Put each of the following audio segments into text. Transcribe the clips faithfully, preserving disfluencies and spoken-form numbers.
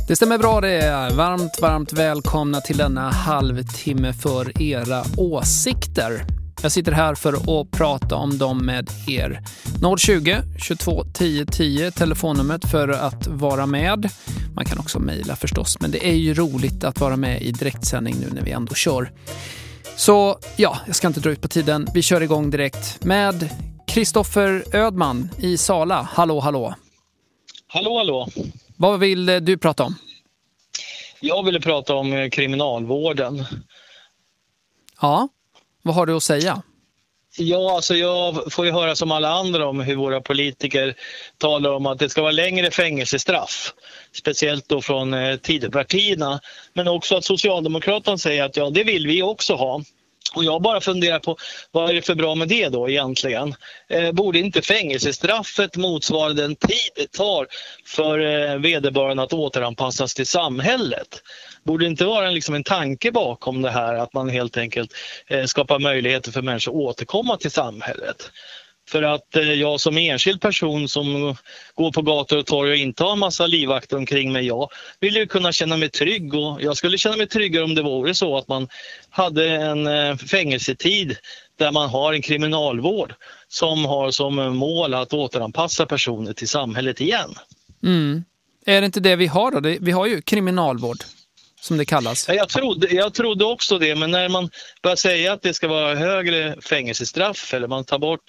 Det stämmer bra det. Varmt, varmt välkomna till denna halvtimme för era åsikter. Jag sitter här för att prata om dem med er. noll tjugo, tjugotvå, tio, tio, telefonnumret för att vara med. Man kan också mejla förstås, men det är ju roligt att vara med i direktsändning nu när vi ändå kör. Så ja, jag ska inte dra ut på tiden. Vi kör igång direkt med Kristoffer Ödman i Sala. Hallå, hallå. Hallå, hallå. Vad vill du prata om? Jag ville prata om kriminalvården. Ja, vad har du att säga? Ja, alltså jag får ju höra som alla andra om hur våra politiker talar om att det ska vara längre fängelsestraff. Speciellt då från eh, Tidöpartierna. Men också att Socialdemokraterna säger att ja, det vill vi också ha. Och jag bara funderar på, vad är det för bra med det då egentligen? Eh, borde inte fängelsestraffet motsvara den tid det tar för eh, vederbörande att återanpassas till samhället? Borde det inte vara en, liksom en tanke bakom det här att man helt enkelt eh, skapar möjligheter för människor att återkomma till samhället? För att eh, jag som enskild person som går på gator och torg och inte har en massa livvakter omkring mig, jag vill ju kunna känna mig trygg, och jag skulle känna mig tryggare om det vore så att man hade en eh, fängelsetid där man har en kriminalvård som har som mål att återanpassa personer till samhället igen. Mm. Är det inte det vi har då? Vi har ju kriminalvård, som det kallas. Jag trodde, jag trodde också det, men när man börjar säga att det ska vara högre fängelsestraff eller man tar bort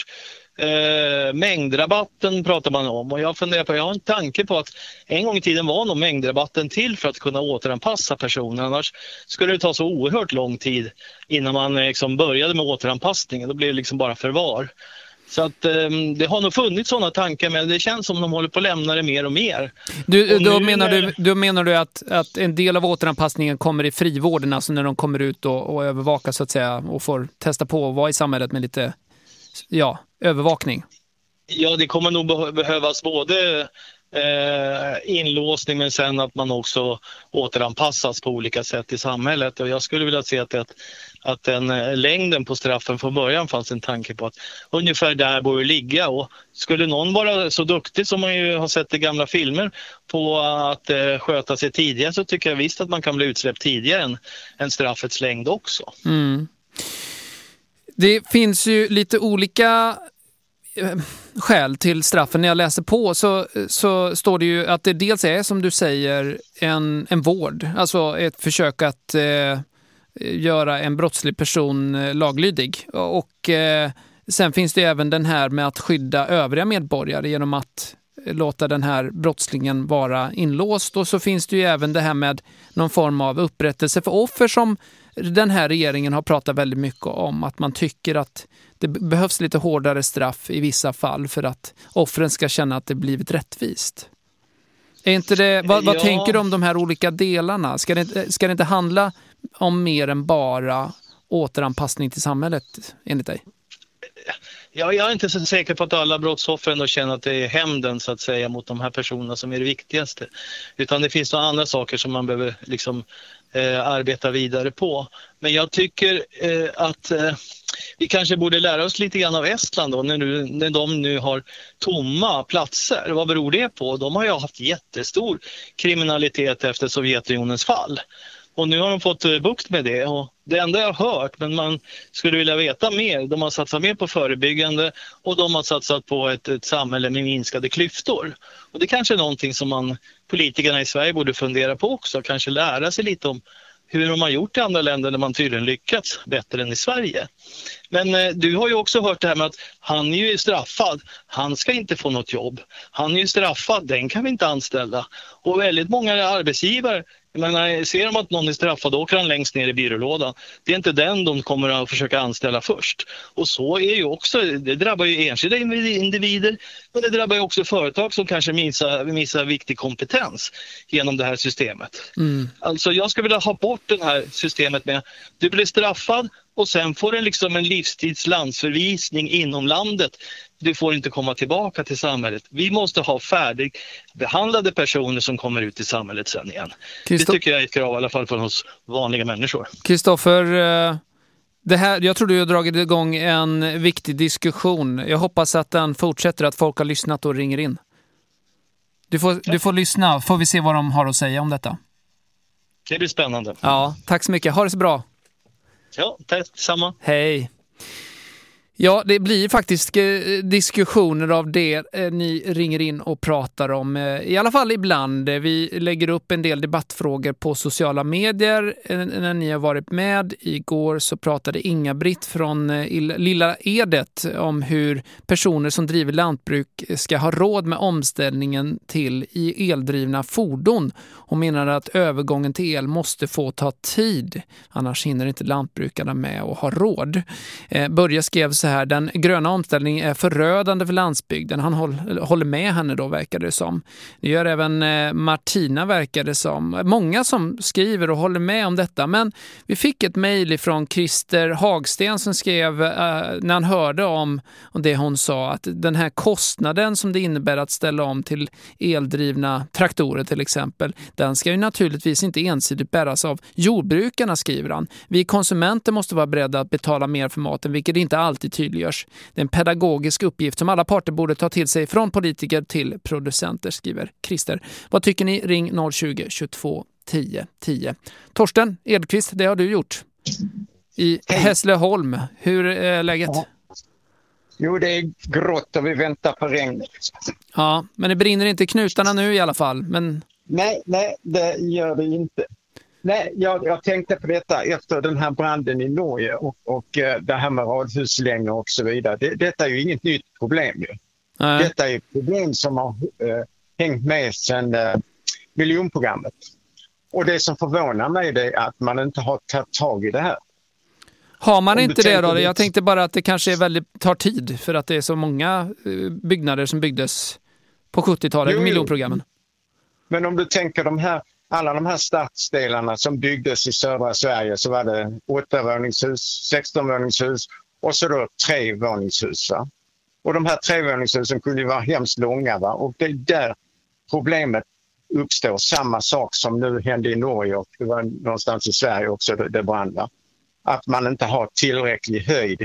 eh, mängdrabatten pratar man om, och jag funderar på, jag har en tanke på att en gång i tiden var nog mängdrabatten till för att kunna återanpassa personer, annars skulle det ta så oerhört lång tid innan man liksom började med återanpassningen, då blev det liksom bara förvar. Så att eh, det har nog funnits sådana tankar, men det känns som de håller på att lämna det mer och mer. Du, och då, nu, menar du, då menar du att, att en del av återanpassningen kommer i frivården, alltså när de kommer ut och, och övervakar så att säga och får testa på att vara i samhället med lite ja, övervakning? Ja, det kommer nog behövas både eh, inlåsning, men sen att man också återanpassas på olika sätt i samhället. Och jag skulle vilja se att, det, att den eh, längden på straffen från början fanns en tanke på att ungefär där borde ligga. Och skulle någon vara så duktig som man ju har sett i gamla filmer på att eh, sköta sig tidigare, så tycker jag visst att man kan bli utsläppt tidigare än, än straffets längd också. Mm. Det finns ju lite olika skäl till straffen. När jag läser på så, så står det ju att det dels är, som du säger, en, en vård. Alltså ett försök att eh, göra en brottslig person eh, laglydig. Och eh, sen finns det även den här med att skydda övriga medborgare genom att låta den här brottslingen vara inlåst. Och så finns det ju även det här med någon form av upprättelse för offer, som den här regeringen har pratat väldigt mycket om, att man tycker att det behövs lite hårdare straff i vissa fall för att offren ska känna att det blivit rättvist. Är inte det, vad, vad ja. tänker du om de här olika delarna? Ska det, ska det inte handla om mer än bara återanpassning till samhället enligt dig? Ja, jag är inte så säker på att alla brottsoffer ändå känner att det är hämnden så att säga mot de här personerna som är det viktigaste. Utan det finns några andra saker som man behöver liksom eh, arbeta vidare på. Men jag tycker eh, att eh, vi kanske borde lära oss lite grann av Estland då, när, nu, när de nu har tomma platser. Vad beror det på? De har ju haft jättestor kriminalitet efter Sovjetunionens fall. Och nu har de fått bukt med det, och det enda jag har hört, men man skulle vilja veta mer, de har satsat mer på förebyggande och de har satsat på ett, ett samhälle med minskade klyftor. Och det kanske är någonting som man, politikerna i Sverige borde fundera på också, kanske lära sig lite om hur de har gjort i andra länder där man tydligen lyckats bättre än i Sverige. Men eh, du har ju också hört det här med att han är ju straffad, han ska inte få något jobb. Han är ju straffad, den kan vi inte anställa. Och väldigt många arbetsgivare, men när ser de att någon är straffad, då åker han längst ner i byrålådan. Det är inte den de kommer att försöka anställa först. Och så är ju också, det drabbar ju enskilda individer, men det drabbar ju också företag som kanske missar, missar viktig kompetens genom det här systemet. Mm. Alltså jag skulle vilja ha bort det här systemet med, du blir straffad och sen får du liksom en livstidslandsförvisning inom landet. Du får inte komma tillbaka till samhället. Vi måste ha färdigbehandlade personer som kommer ut i samhället sen igen. Christo- det tycker jag är ett krav i alla fall från oss vanliga människor. Kristoffer, det här, jag tror du har dragit igång en viktig diskussion. Jag hoppas att den fortsätter, att folk har lyssnat och ringer in. Du får, du får lyssna, får vi se vad de har att säga om detta. Det blir spännande. Ja, tack så mycket. Ha det så bra. Ja, tack samma. Hej. Ja, det blir faktiskt eh, diskussioner av det eh, ni ringer in och pratar om. Eh, I alla fall ibland. Eh, vi lägger upp en del debattfrågor på sociala medier eh, när ni har varit med. Igår så pratade Inga-Britt från eh, Lilla Edet om hur personer som driver lantbruk ska ha råd med omställningen till i eldrivna fordon. Hon menar att övergången till el måste få ta tid. Annars hinner inte lantbrukarna med och ha råd. Eh, Börje skrev så här: den gröna omställningen är förödande för landsbygden. Han håll, håller med henne då, verkar det som. Det gör även eh, Martina, verkar det som. Många som skriver och håller med om detta. Men vi fick ett mejl från Christer Hagsten som skrev eh, när han hörde om, om det hon sa, att den här kostnaden som det innebär att ställa om till eldrivna traktorer till exempel, den ska ju naturligtvis inte ensidigt bäras av jordbrukarna, skriver han. Vi konsumenter måste vara beredda att betala mer för maten, vilket inte alltid tydliggörs. Det är en pedagogisk uppgift som alla parter borde ta till sig, från politiker till producenter, skriver Christer. Vad tycker ni? Ring noll tjugo, tjugotvå, tio, tio. Torsten Edqvist, det har du gjort i Hässleholm. Hur är läget? Ja. Jo, det är grått och vi väntar på regn. Ja, men det brinner inte i knutarna nu i alla fall. Men... Nej, nej, det gör det inte. Nej, jag, jag tänkte på detta efter den här branden i Norge och, och uh, det här med radhuslängor och så vidare. Det, detta är ju inget nytt problem ju. Nej. Detta är ett problem som har uh, hängt med sedan uh, miljonprogrammet. Och det som förvånar mig är att man inte har tagit tag i det här. Har man Om inte det då? Jag tänkte bara att det kanske är väldigt, tar tid för att det är så många uh, byggnader som byggdes på sjuttiotalet i miljonprogrammen. Men om du tänker de här alla de här stadsdelarna som byggdes i södra Sverige, så var det åttavåningshus, sextonvåningshus och så då trevåningshus. Va? Och de här trevåningshusen kunde ju vara hemskt långa, va? Och det är där problemet uppstår. Samma sak som nu hände i Norge och det var någonstans i Sverige också det brann. Va? Att man inte har tillräcklig höjd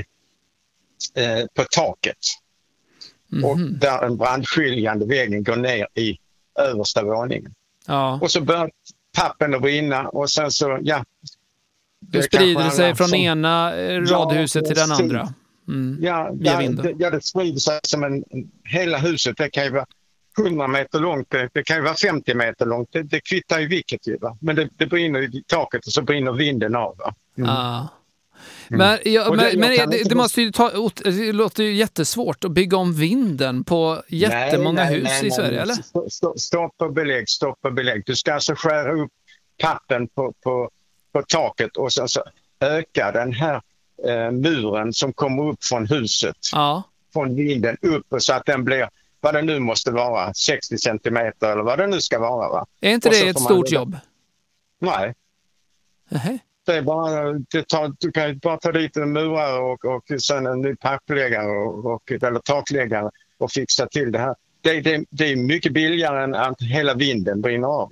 eh, på taket. Mm-hmm. Och där en brandskiljande väggen går ner i översta våningen. Ja. Och så börjar pappen att brinna och sen så, ja. Det sprider sig från som, ena radhuset ja, till den andra. Mm. Ja, ja, det, ja, det sprider sig som en, hela huset. Det kan ju vara hundra meter långt, det, det kan ju vara femtio meter långt. Det, det kvittar ju vilket ju, va? Men det, det brinner i taket och så brinner vinden av, va? Mm. Ja. Men, ja, men, det, men det, det måste ju ta, det låter ju jättesvårt att bygga om vinden på jättemånga nej, hus nej, nej, i Sverige, nej. eller? Stopp och belägg, stopp och belägg. Du ska alltså skära upp pappen på, på, på taket och sen så öka den här eh, muren som kommer upp från huset, ja. Från vinden upp så att den blir, vad det nu måste vara, sextio centimeter eller vad det nu ska vara. Va? Är inte det ett stort man... jobb? Nej. Uh-huh. Det är bara, det tar, du kan bara ta dit en murare och, och sen en ny pappläggare och, och, eller takläggare och fixa till det här. Det, det, det är mycket billigare än att hela vinden brinner av.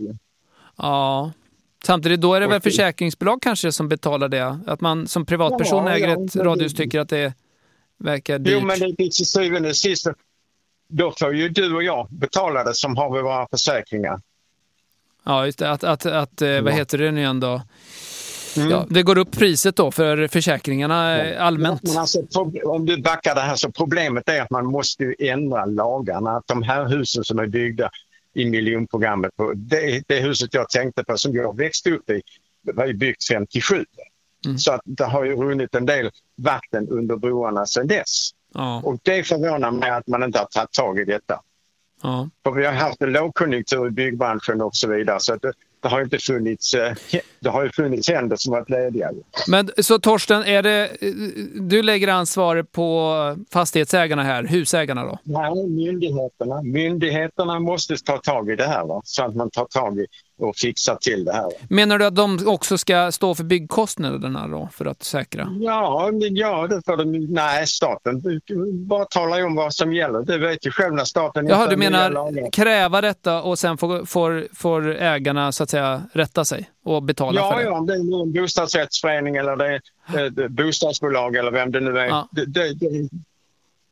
Ja, samtidigt då är det väl försäkringsbolag kanske som betalar det? Att man som privatperson ja, äger ja, ett radhus tycker att det verkar dyrt. Jo, men det är till syvende och sist. Då får ju du och jag betala det som har vi våra försäkringar. Ja, just det. Att, att, att ja. Vad heter det nu igen då? Mm. Ja, det går upp priset då för försäkringarna ja. allmänt. Men alltså, om du backar det här så problemet är att man måste ju ändra lagarna. Att de här husen som är byggda i miljonprogrammet, på, det, det huset jag tänkte på som jag växte upp i, det var ju byggt femtiosju. Mm. Så att det har ju runnit en del vatten under broarna sedan dess. Ja. Och det förvånar mig att man inte har tagit tag i detta. Ja. För vi har haft en lågkonjunktur i byggbranschen och så vidare, så att det, det har inte funnits, det har ju funnits händer som varit lediga. Men så Torsten, är det, du lägger ansvar på fastighetsägarna här, husägarna då? Nej, myndigheterna. Myndigheterna måste ta tag i det här, va? Så att man tar tag i och fixar till det här. Va? Menar du att de också ska stå för byggkostnaderna då för att säkra? Ja, ja det får de. Nej, staten bara talar om vad som gäller. Det vet ju själv när staten... Jaha, du menar kräva detta och sen får, får, får ägarna så att säga rätta sig och betala ja, för det? Ja, om det är en bostadsrättsförening eller det är ett bostadsbolag eller vem det nu är. Ja. Det, det, det,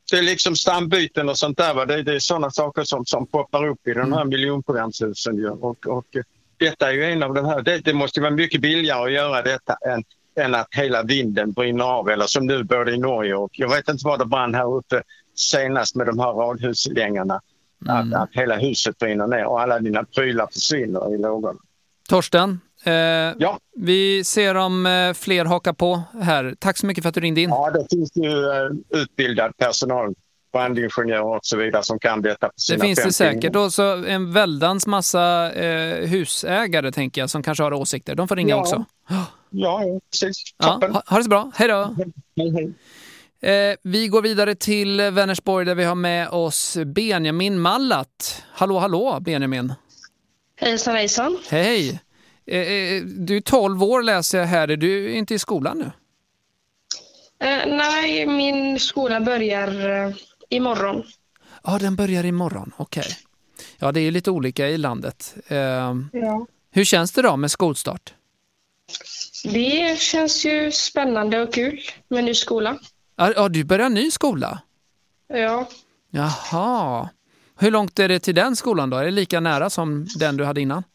det är liksom stambyten och sånt där. Va? Det, det är sådana saker som, som poppar upp i de här miljonprogramshusen. Ju. Och, och detta är ju en av de här. Det, det måste vara mycket billigare att göra detta än, än att hela vinden brinner av. Eller som nu både i Norge och jag vet inte vad det brann här uppe senast med de här radhuslängarna. Mm. Att, att hela huset brinner ner och alla dina prylar försvinner i lågorna. Torsten, eh, ja. vi ser om eh, fler hakar på här. Tack så mycket för att du ringde in. Ja, det finns ju eh, utbildad personal, brandingenjörer och så vidare som kan detta på sina Det finns det säkert. timmar. Och så en väldans massa eh, husägare, tänker jag, som kanske har åsikter. De får ringa ja. också. Ja, precis. Ja, ha, ha det så bra. Hej då. Hej, hej. Eh, vi går vidare till Vänersborg där vi har med oss Benjamin Mallat. Hallå, hallå Benjamin. Hejsan, hejsan. Hej. Eh, eh, du är tolv år läser jag här. Är du inte i skolan nu? Eh, nej, min skola börjar eh, imorgon. Ja, den börjar imorgon. Okej. Okay. Ja, det är lite olika i landet. Eh, ja. Hur känns det då med skolstart? Det känns ju spännande och kul med ny skola. Ja, du börjar ny skola? Ja. Jaha. Hur långt är det till den skolan då? Är det lika nära som den du hade innan?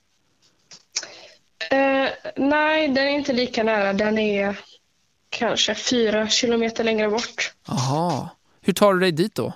Eh, nej, den är inte lika nära. Den är kanske fyra kilometer längre bort. Jaha. Hur tar du dig dit då?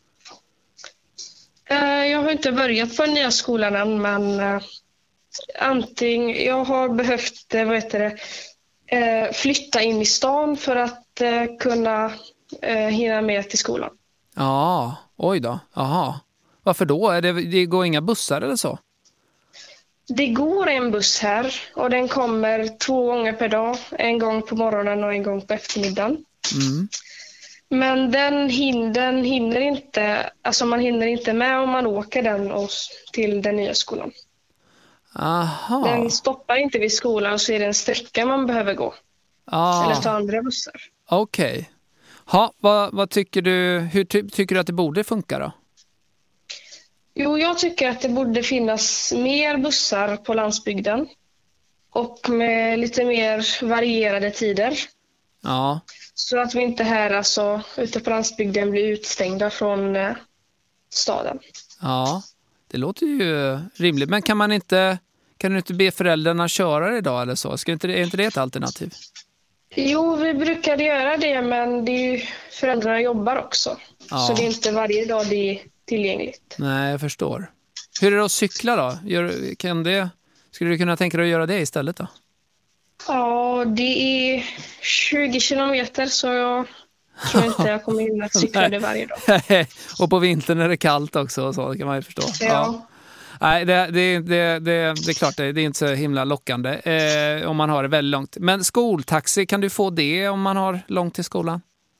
Eh, jag har inte börjat på den nya skolan än, men eh, antingen jag har behövt eh, vad heter det, eh, flytta in i stan för att eh, kunna eh, hinna med till skolan. Ja, oj då. Jaha. Varför då? Är det, det går inga bussar eller så? Det går en buss här och den kommer två gånger per dag. En gång på morgonen och en gång på eftermiddagen. Mm. Men den, hin- den hinner inte, alltså man hinner inte med om man åker den och, till den nya skolan. Aha. Den stoppar inte vid skolan, så är det en sträcka man behöver gå. Ah. Eller ta andra bussar. Okej. Okay. Ha, vad, vad tycker du, hur ty- tycker du att det borde funka då? Jo, jag tycker att det borde finnas mer bussar på landsbygden. Och med lite mer varierade tider. Ja. Så att vi inte här alltså, ute på landsbygden blir utstängda från eh, staden. Ja, det låter ju rimligt. Men kan man inte, kan du inte be föräldrarna köra det idag eller så? Ska inte, är inte det ett alternativ? Jo, vi brukade göra det, men det är ju, föräldrarna jobbar också. Ja. Så det är inte varje dag det är tillgängligt. Nej, jag förstår. Hur är det att cykla då? Gör, kan det, skulle du kunna tänka dig att göra det istället då? Ja, det är tjugo kilometer, så jag tror inte jag kommer in att cykla det varje dag. Och på vintern är det kallt också och så, det kan man ju förstå. Ja. Ja. Nej, det, det, det, det, det är klart det, det är inte så himla lockande eh, om man har det väldigt långt. Men skoltaxi, kan du få det om man har långt till skolan?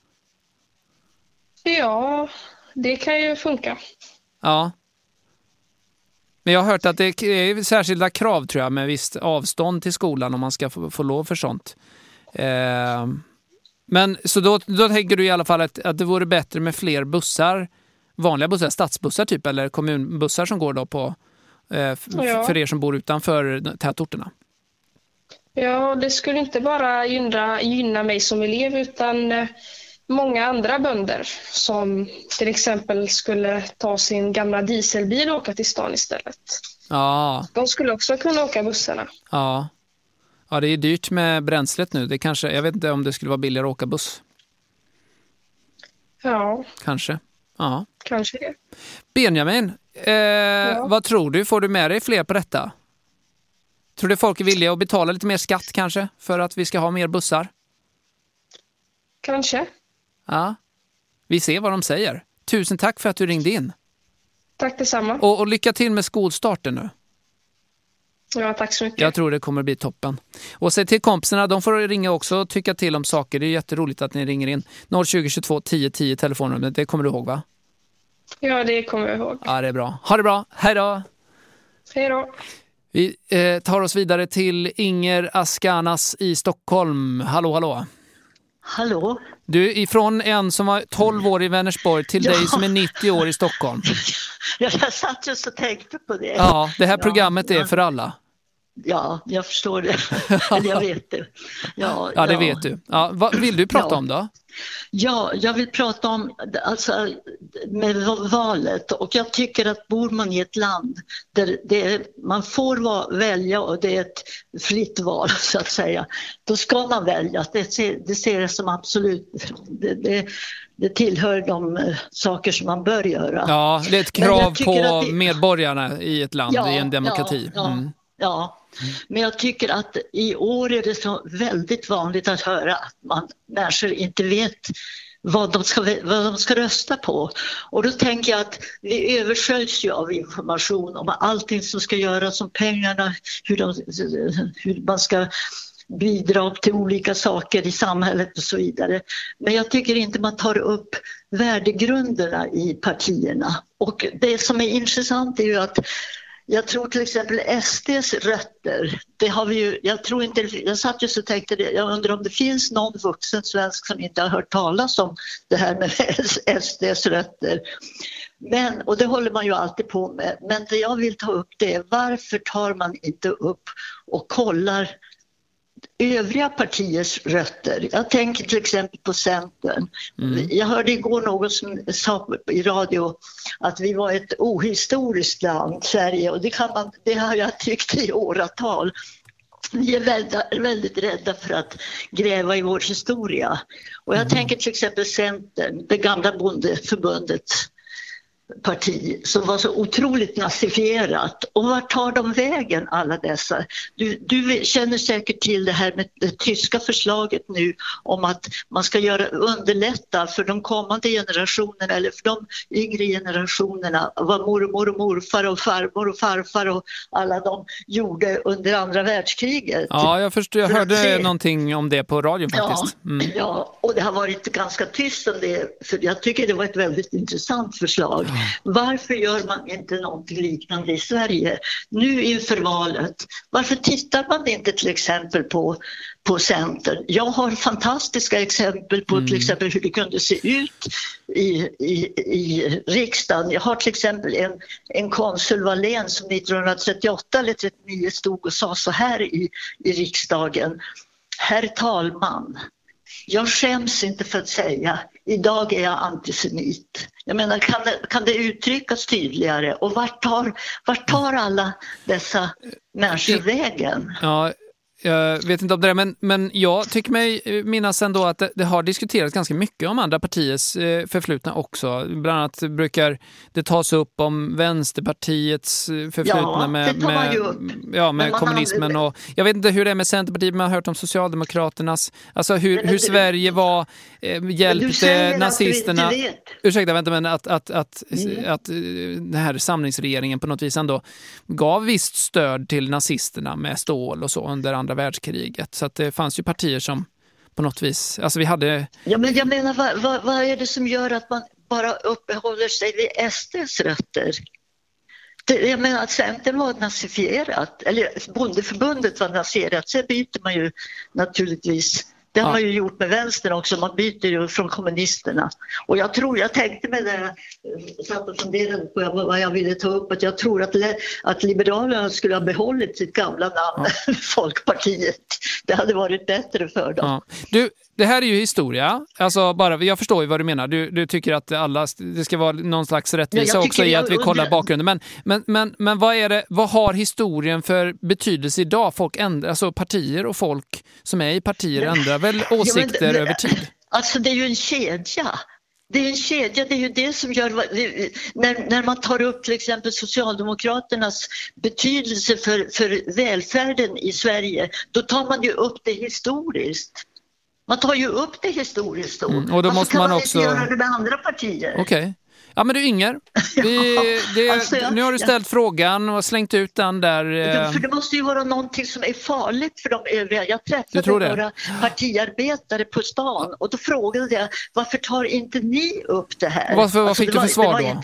Ja, det kan ju funka. Ja. Men jag har hört att det är särskilda krav tror jag med visst avstånd till skolan om man ska få, få lov för sånt. Eh, men så då, då tänker du i alla fall att, att det vore bättre med fler bussar, vanliga bussar, stadsbussar typ, eller kommunbussar som går då på eh, f- ja. för er som bor utanför tätorterna. Ja, det skulle inte bara gynna, gynna mig som elev, utan eh, många andra bönder som till exempel skulle ta sin gamla dieselbil och åka till stan istället. Ja. De skulle också kunna åka bussarna. Ja. Ja, det är dyrt med bränslet nu. Det kanske, jag vet inte om det skulle vara billigare att åka buss. Ja. Kanske. Ja. Kanske det. Benjamin, eh, ja. vad tror du? Får du med dig fler på detta? Tror du folk är villiga att betala lite mer skatt kanske för att vi ska ha mer bussar? Kanske. Ja. Vi ser vad de säger. Tusen tack för att du ringde in. Tack detsamma. Och, och lycka till med skolstarten nu. Ja, tack så mycket. Jag tror det kommer bli toppen. Och se till kompisarna, de får ringa också och tycka till om saker. Det är jätteroligt att ni ringer in. noll tjugo tjugotvå tio tio telefonnumret, det kommer du ihåg va? Ja, det kommer jag ihåg. Ja, det är bra. Ha det bra. Hej då! Hej då! Vi eh, tar oss vidare till Inger Askanas i Stockholm. Hallå, hallå. Hallå. Du, ifrån en som var tolv år i Vänersborg till ja. dig som är nittio år i Stockholm. Jag satt just och tänkte på det. Ja, det här programmet är för alla. Ja, jag förstår det. Jag vet det. Ja, ja det ja. vet du. Ja, vad vill du prata Ja. om då? Ja, jag vill prata om alltså, med valet, och jag tycker att bor man i ett land där det är, man får va- välja och det är ett fritt val så att säga, då ska man välja. Det ser, det ser jag som absolut, det, det, det tillhör de uh, saker som man bör göra. Ja, det är ett Men krav jag tycker på att det- medborgarna i ett land, Ja, i en demokrati. ja, ja. Mm. Ja, men jag tycker att i år är det så väldigt vanligt att höra att man, människor inte vet vad de, ska, vad de ska rösta på. Och då tänker jag att vi översköljs ju av information om allting som ska göras, om pengarna, hur, de, hur man ska bidra till olika saker i samhället och så vidare. Men jag tycker inte man tar upp värdegrunderna i partierna. Och det som är intressant är ju att jag tror till exempel S D:s rötter, det har vi ju, jag tror inte, jag satt just och tänkte det, jag undrar om det finns någon vuxen svensk som inte har hört talas om det här med S D:s rötter. Men, och det håller man ju alltid på med, men det jag vill ta upp det är varför tar man inte upp och kollar övriga partiers rötter. Jag tänker till exempel på Centern. Mm. Jag hörde igår någon som sa i radio att vi var ett ohistoriskt land, Sverige, och det, kan man, det har jag tyckt i åratal. Vi är väldigt, väldigt rädda för att gräva i vår historia. Och jag mm. tänker till exempel Centern, det gamla bondeförbundet parti som var så otroligt nazifierat. Och vart tar de vägen alla dessa? Du, du känner säkert till det här med det tyska förslaget nu om att man ska göra, underlätta för de kommande generationerna eller för de yngre generationerna vad mormor och morfar och farmor och farfar och alla de gjorde under andra världskriget. Ja, jag förstår, jag hörde se. någonting om det på radio faktiskt. Mm. Ja, ja, och det har varit ganska tyst om det, för jag tycker det var ett väldigt intressant förslag. Varför gör man inte något liknande i Sverige nu inför valet? Varför tittar man inte till exempel på, på Centern? Jag har fantastiska exempel på mm. till exempel hur det kunde se ut i, i, i riksdagen. Jag har till exempel en, en konsul Wallén som nittonhundratrettioåtta eller trettionio stod och sa så här i, i riksdagen: herr talman, jag skäms inte för att säga, idag är jag antisemit. Jag menar, kan det, kan det uttryckas tydligare? Och vart tar, vart tar alla dessa människor vägen? Ja, jag vet inte om det är, men, men jag tycker mig minnas ändå att det, det har diskuterats ganska mycket om andra partiers eh, förflutna också. Bland annat brukar det tas upp om Vänsterpartiets förflutna ja, med, med, ja, med kommunismen. Och, jag vet inte hur det är med Centerpartiet, men jag har hört om Socialdemokraternas. Alltså hur, men, hur du, Sverige var, eh, hjälpte nazisterna. Ursäkta, vänta, men att, att, att, mm. att den här samlingsregeringen på något vis ändå gav visst stöd till nazisterna med stål och så under andra världskriget. Så att det fanns ju partier som på något vis, alltså vi hade... Ja, men jag menar, vad, vad, vad är det som gör att man bara uppehåller sig vid S D:s rötter? Det, jag menar att Centern var nazifierat, eller bondeförbundet var nazifierat, så byter man ju naturligtvis. Det har ja. man ju gjort med vänstern också, man byter ju från kommunisterna. Och jag tror, jag tänkte med det, satt och funderade på vad jag ville ta upp, att jag tror att, att Liberalerna skulle ha behållit sitt gamla namn, ja. Folkpartiet. Det hade varit bättre för dem. Ja. Du, det här är ju historia. Alltså bara, jag förstår ju vad du menar. Du, du tycker att alla, det ska vara någon slags rättvisa ja, också i att vi kollar bakgrunden. Men, men, men, men vad, är det, vad har historien för betydelse idag? Folk ändrar, alltså partier och folk som är i partier ändrar väl åsikter ja, men, över tid? Alltså det är ju en kedja. Det är en kedja, det är ju det som gör, när, när man tar upp till exempel Socialdemokraternas betydelse för, för välfärden i Sverige, då tar man ju upp det historiskt. Man tar ju upp det historiskt då. Mm, och då måste man, man också... inte göra det med andra partier. Okej. Okay. Ja, men du Inger, vi, det, alltså, jag, nu har du ställt jag, frågan och slängt ut den där. För det måste ju vara någonting som är farligt för de övriga. Jag träffade några partiarbetare på stan och då frågade jag, varför tar inte ni upp det här? Varför, vad alltså, fick du för svar då?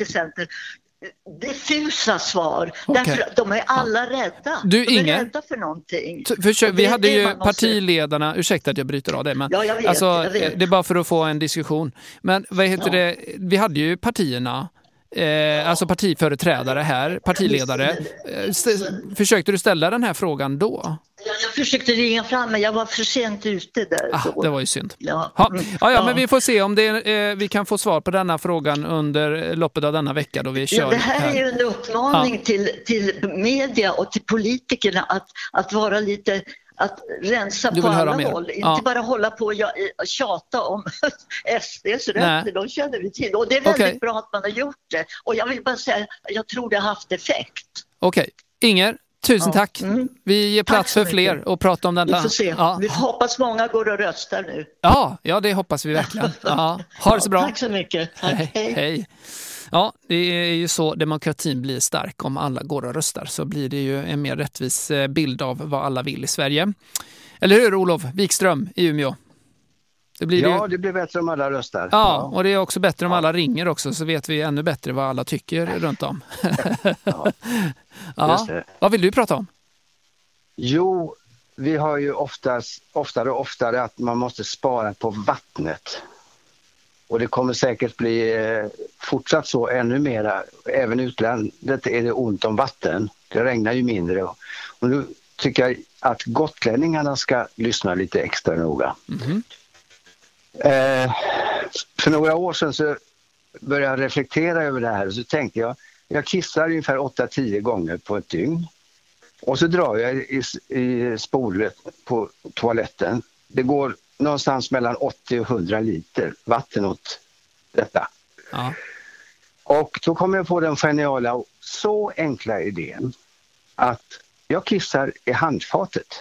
Diffusa svar. Okay. Därför att de är alla rädda. Du, de är Inger, rädda för någonting. Försök, vi hade ju partiledarna, ursäkta att jag bryter av dig, men ja, jag vet, alltså, jag vet. Det är bara för att få en diskussion. Men vad heter ja. det? Vi hade ju partierna eh, alltså partiföreträdare här, partiledare. Eh, st- försökte du ställa den här frågan då? Jag försökte ringa fram, men jag var för sent ute där. Ah, det var ju synd. Ja. Ha. Ja, ja, men vi får se om det, eh, vi kan få svar på denna frågan under loppet av denna vecka då vi kör. Ja, det här, här är ju en uppmaning ja. till, till media och till politikerna att, att vara lite... att rensa på alla håll. Inte ja. bara hålla på och tjata om S D:s rötter, de känner vi till. Och det är väldigt okay. bra att man har gjort det. Och jag vill bara säga, jag tror det har haft effekt. Okej. Okay. Inger, tusen ja. tack. Mm. Vi ger plats för fler mycket. Och prata om detta. Vi får se. Ja. Vi hoppas många går och röstar nu. Ja, ja det hoppas vi verkligen. Ja. Ha det så bra. Tack så mycket. Tack. Hej. Hej. Hej. Ja, det är ju så demokratin blir stark. Om alla går och röstar så blir det ju en mer rättvis bild av vad alla vill i Sverige. Eller hur, Olof Wikström i Umeå? Det blir ja, det, det blir bättre om alla röstar. Ja, ja. Och det är också bättre om ja. alla ringer också, så vet vi ännu bättre vad alla tycker runt om. ja. ja. Vad vill du prata om? Jo, vi har ju oftast, oftare och oftare att man måste spara på vattnet. Och det kommer säkert bli eh, fortsatt så ännu mera. Även utlandet är det ont om vatten. Det regnar ju mindre. Och nu tycker jag att gotlänningarna ska lyssna lite extra noga. Mm-hmm. Eh, för några år sedan så började jag reflektera över det här. Och så tänkte jag, jag kissar ungefär åtta till tio gånger på ett dygn. Och så drar jag i, i spolet på toaletten. Det går någonstans mellan åttio och hundra liter vatten åt detta. Ja. Och då kom jag på den geniala och så enkla idén att jag kissar i handfatet.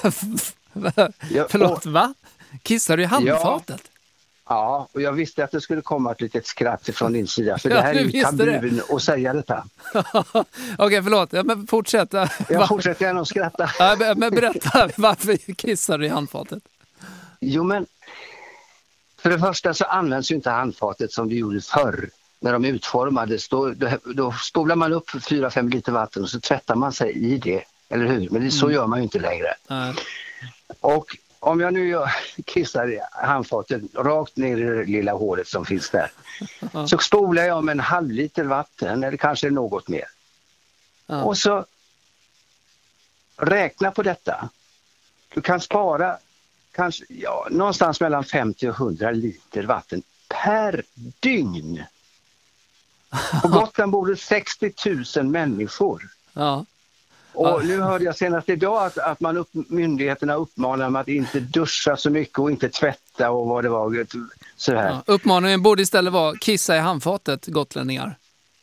jag, Förlåt, och, va? Kissar du i handfatet? Ja, ja, och jag visste att det skulle komma ett litet skratt från din sida. För ja, det här är ju tabun att säga detta. Okej, okay, förlåt. Ja, men fortsätt. Jag fortsätter gärna att skratta. Ja, men berätta, varför kissar du i handfatet? Jo, men för det första så används ju inte handfatet som det gjorde förr när de utformades. Då, då, då spolar man upp fyra fem liter vatten och så tvättar man sig i det, eller hur? Men det, så gör man ju inte längre. Mm. Och om jag nu gör, kissar i handfatet rakt ner i det lilla hålet som finns där mm. så spolar jag med en halv liter vatten eller kanske något mer. Mm. Och så räkna på detta. Du kan spara kanske, ja, någonstans mellan femtio och hundra liter vatten per dygn. På Gotland bor det sextio tusen människor. Ja. Och ja. Nu hörde jag senast idag att, att man upp, myndigheterna uppmanar dem att inte duscha så mycket och inte tvätta och vad det var. Så här. Ja. Uppmaningen borde istället vara kissa i handfatet, gotlänningar.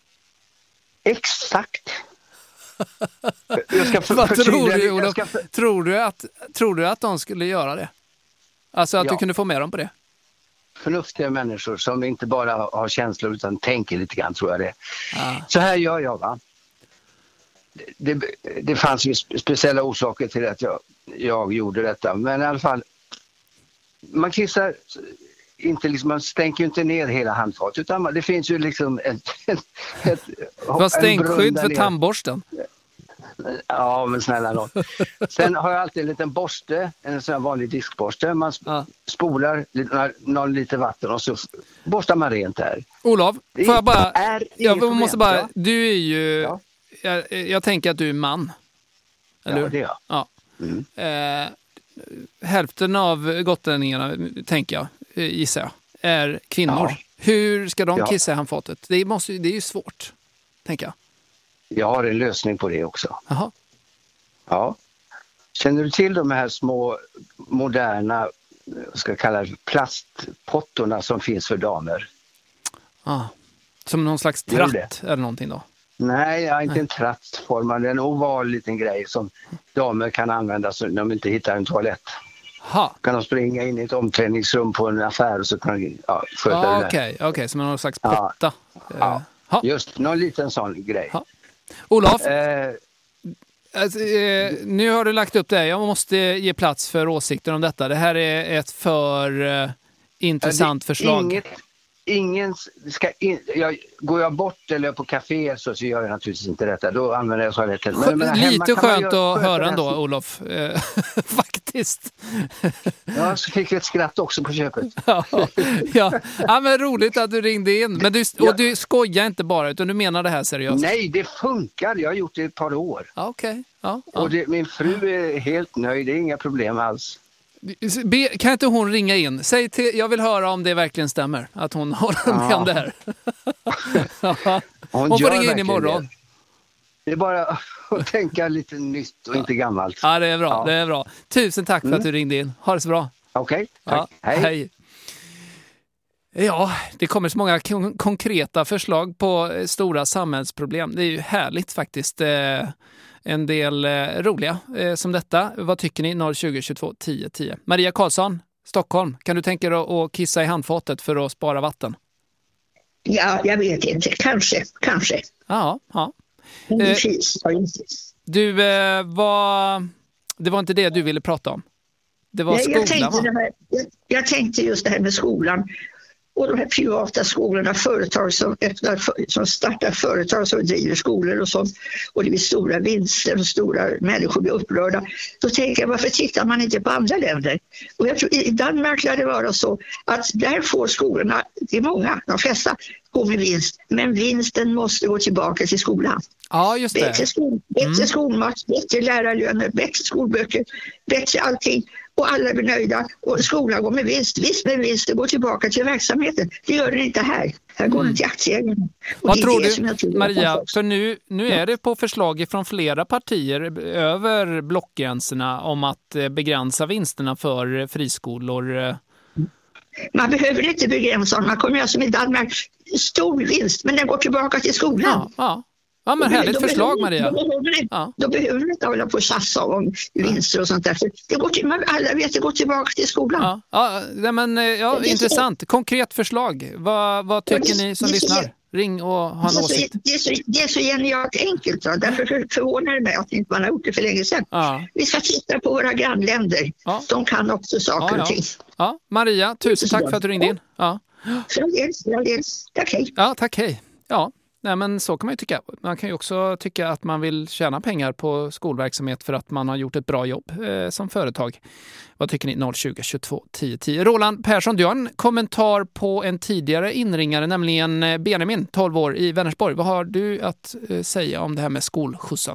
Exakt. Jag ska för, vad tror du, Olof? För... Tror du att, tror du att de skulle göra det? Alltså att ja. du kunde få med dem på det? Förnuftiga människor som inte bara har känslor utan tänker lite grann, tror jag det. Ah. Så här gör jag, va? Det, det, det fanns ju speciella orsaker till att jag, jag gjorde detta. Men i alla fall, man kissar inte liksom, man stänker ju inte ner hela handfatet, utan det finns ju liksom ett... ett, ett vad stänkskydd för tandborsten? Ja, men snälla någon. Sen har jag alltid en liten borste, en sån här vanlig diskborste. Man ja. spolar lite, någon liter vatten och så borstar man rent där. Olof, får jag bara... Jag måste bara... Ja. Du är ju... Ja. Jag, jag tänker att du är man. Eller? Ja, det är jag. Ja. Mm. Eh, hälften av gotlänningarna, tänker jag, gissar jag, är kvinnor. Ja. Hur ska de kissa i handfatet? Det, måste, det är ju svårt, tänker jag. Jag har en lösning på det också. Aha. Ja. Känner du till de här små moderna, ska jag kalla det, plastpottorna som finns för damer? Ah. Som någon slags tratt eller någonting då? Nej, ja, inte Nej. en trattformad, en oval liten grej som damer kan använda så när de inte hittar en toalett. Ha. Kan de springa in i ett omklädningsrum på en affär och så kan de ja, sköta ah, det där. Okej, okay, okay, som någon slags potta. Ja, ja. Just någon liten sån grej. Ha. Olof, eh, alltså, eh, nu har du lagt upp det. Jag måste ge plats för åsikter om detta. Det här är ett för eh, intressant det är förslag. Inget, ingen ska in, jag, går jag bort eller på café så, så gör jag naturligtvis inte detta. Då använder jag toaletten. Men, men lite skönt göra, att höra ändå, Olof. Faktiskt. Ja, så fick jag ett skratt också på köpet. ja, ja. ja, men roligt att du ringde in. Men du, och du skojar inte bara, utan du menar det här seriöst? Nej, det funkar. Jag har gjort det ett par år. Ja, okej. Okay. Ja, ja. Och det, min fru är helt nöjd. Det är inga problem alls. Be, kan inte hon ringa in? Säg till, jag vill höra om det verkligen stämmer. Att hon håller ja. med om det här. hon hon får ringa in imorgon. Det. det är bara att tänka lite nytt och ja. inte gammalt. Ja, det är bra. Ja. Det är bra. Tusen tack för mm. att du ringde in. Ha det så bra. Okej, okay, tack. Ja, hej. hej. Ja, det kommer så många kon- konkreta förslag på stora samhällsproblem. Det är ju härligt faktiskt. Eh, en del eh, roliga eh, som detta. Vad tycker ni? noll tjugo tjugotvå tio tio. Maria Karlsson, Stockholm. Kan du tänka dig att kissa i handfatet för att spara vatten? Ja, jag vet inte. Kanske, kanske. Ja, ja. Eh, du, eh, var, det var inte det du ville prata om? Det var Nej, skolan, jag, tänkte det här, jag, jag tänkte just det här med skolan. Och de här privata skolorna, företag som, öppnar, som startar företag som driver skolor och sånt. Och det blir stora vinster och stora människor blir upprörda. Då tänker jag, varför tittar man inte på andra länder? Och jag tror i Danmark lär det vara så att där får skolorna, det är många, de flesta går med vinst. Men vinsten måste gå tillbaka till skolan. Ja, just det. Bättre, skol, bättre mm. skolmat, bättre lärarlöner, bättre skolböcker, bättre allting. Och alla blir nöjda och skolan går med vinst. Visst med vinst, det går tillbaka till verksamheten. Det gör det inte här. Här går det till aktieägarna. Vad tror du, tror Maria? För nu, nu är det på förslag från flera partier över blockgränserna om att begränsa vinsterna för friskolor. Man behöver inte begränsa. Man kommer göra som i Danmark. Stor vinst, men den går tillbaka till skolan. Ja, ja. Ja, men härligt då förslag, behöver, Maria. Då behöver, ja. då behöver man inte hålla på och tjassa om vinster och sånt där. Det går till, alla vet att det går tillbaka till skolan. Ja, ja, men, ja det intressant. Så, konkret förslag. Vad, vad tycker det, ni som det, lyssnar? Det, Ring och ha en åsikt. Det är så, det är så genialt enkelt. Va? Därför förvånar det mig att inte man har gjort det för länge sedan. Ja. Vi ska titta på våra grannländer. Ja. De kan också saker ja, ja. och ting. Ja, Maria, tusen tack för att du ringde in. Ja. Tack, hej. Ja, tack, hej. Ja. Nej, men så kan man ju tycka. Man kan ju också tycka att man vill tjäna pengar på skolverksamhet för att man har gjort ett bra jobb eh, som företag. Vad tycker ni? noll tjugo tjugotvå tio tio. Roland Persson, du har en kommentar på en tidigare inringare, nämligen Benjamin, tolv år i Vänersborg. Vad har du att eh, säga om det här med skolskjutsen?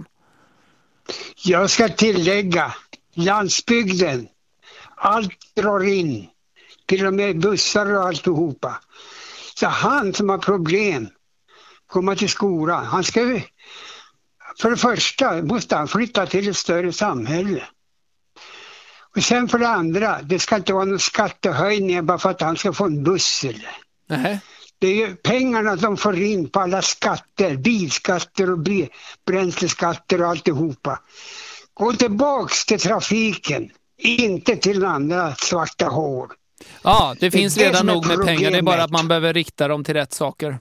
Jag ska tillägga, landsbygden, allt drar in, till och med bussar och alltihopa. Så han som har problem komma till skolan. Han ska ju, för det första måste han flytta till ett större samhälle. Och sen för det andra, det ska inte vara någon skattehöjning bara för att han ska få en buss eller. Nej. Det är ju pengarna de får in på alla skatter, bilskatter och bränsleskatter och alltihopa. Gå tillbaks till trafiken, inte till andra svarta hål. Ja, det finns det redan nog med problemet. Pengar, det är bara att man behöver rikta dem till rätt saker.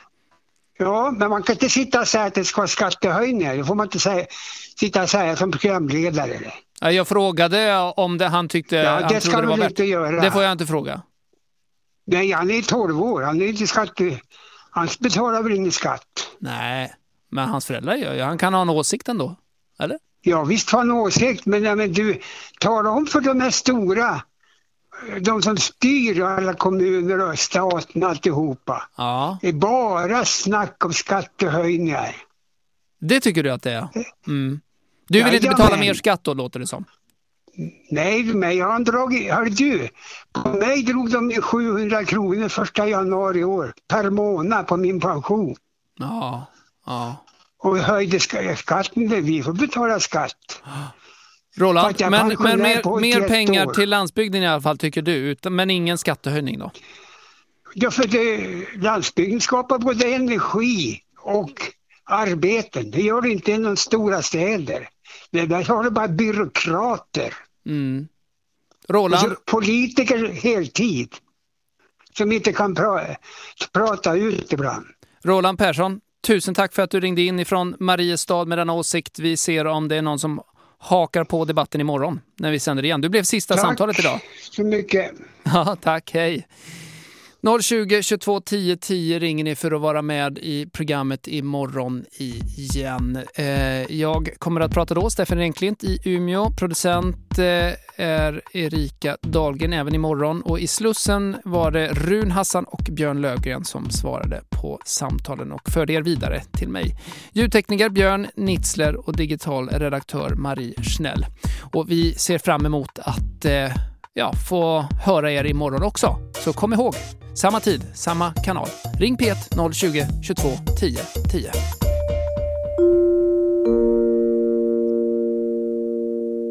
Ja, men man kan inte sitta och säga att det ska vara skattehöjningar. Det får man inte säga, sitta och säga som programledare. Ja, jag frågade om det han tyckte ja, han det ska trodde det var man värt. inte göra. Det får jag inte fråga. Nej, han är tolv år. Han är inte skatt. Han betalar väl ingen skatt. Nej, men hans föräldrar gör ju. Han kan ha en åsikt ändå, eller? Ja, visst har han en åsikt. Men, ja, men du, talar om för de här stora, de som styr alla kommuner och staten och alltihopa. Ja. Det är bara snack om skattehöjningar. Det tycker du att det är? Mm. Du vill ja, inte betala men... mer skatt då, låter det som? Nej, men jag har dragit... Hör du, på mig drog de sjuhundra kronor första januari i år per månad på min pension. Ja, ja. Och höjde skatten där vi får betala skatt. Roland, men, men mer, mer pengar år. Till landsbygden i alla fall tycker du, utan, men ingen skattehöjning då? Ja, för det, landsbygden skapar både energi och arbeten. Det gör det inte i de stora städer. Det där har det bara byråkrater. Mm. Roland? Politiker heltid som inte kan pra- prata ut ibland. Roland Persson, tusen tack för att du ringde in ifrån Mariestad med denna åsikt. Vi ser om det är någon som hakar på debatten imorgon när vi sänder igen. Du blev sista tack samtalet idag. Tack så mycket. Ja, tack. Hej. noll tjugo, tjugotvå, tio, tio ringer ni för att vara med i programmet imorgon igen. Eh, jag kommer att prata då, Stefan Renklint i Umeå. Producent eh, är Erika Dahlgren även imorgon. Och i Slussen var det Run Hassan och Björn Löfgren som svarade på samtalen och förde er vidare till mig. Ljudtekniker Björn Nitzler och digital redaktör Marie Schnell. Och vi ser fram emot att eh, ja, få höra er imorgon också. Så kom ihåg, samma tid, samma kanal. Ring P ett noll tjugo, tjugotvå, tio, tio.